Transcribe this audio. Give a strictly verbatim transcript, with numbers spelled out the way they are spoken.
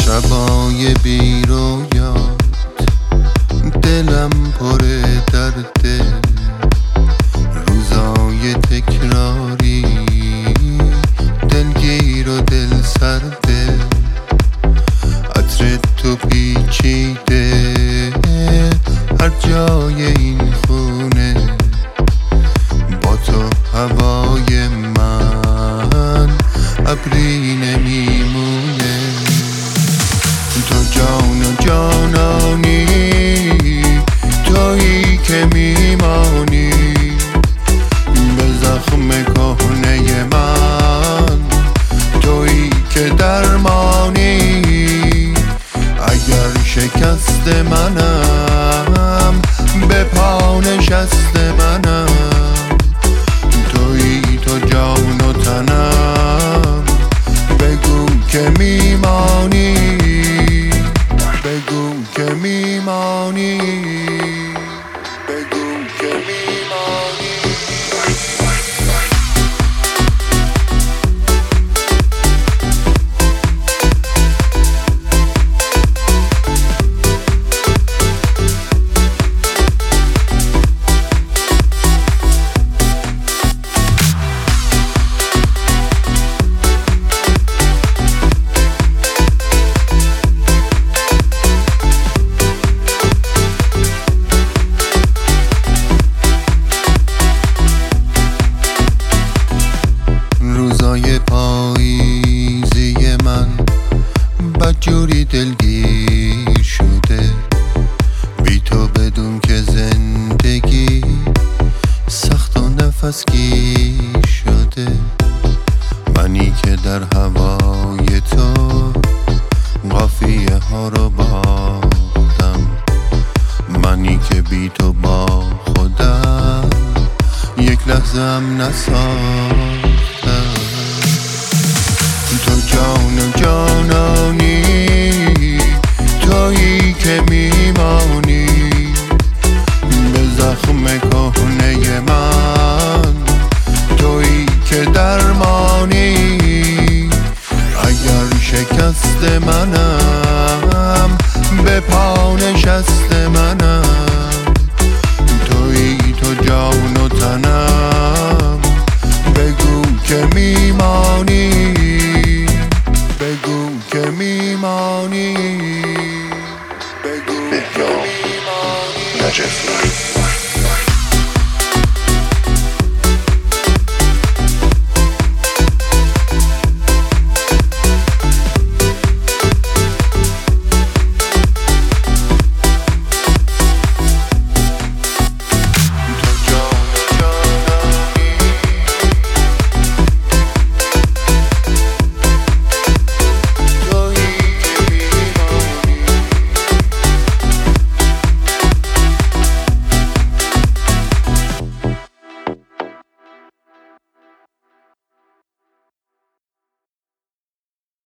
شبای بی رویات دلم پر درده، روزای تکراری دلگیر و دل سرده، عطر تو پیچیده هر جای این خونه، با تو هوای من ابری نمیمونه. تو جان و جانانی، تویی که میمانی به زخم کهنه من، تویی که درمانی. اگر شکست منم به پا نشست منم، تویی تو جان و تنم، بگو که میمانی، بگو که میمانی، بگو که میمانی. روزای پاییزی من بدجوری دلگیر شده، بی تو بدون که زندگی سخت و نفس گیر شده. منی که در هوای تو قافیه ها رو باختم، منی که بی تو با خودم یک لحظه هم نساختم. تو جان و جانانی، تویی که میمانی به زخم کهنه من، تویی که درمانی. اگر شکست منم به پا نشست منم، تویی تو جان و تنم، بگو که میمانی، بگو که میمانی، بگو که میمانی. نجفی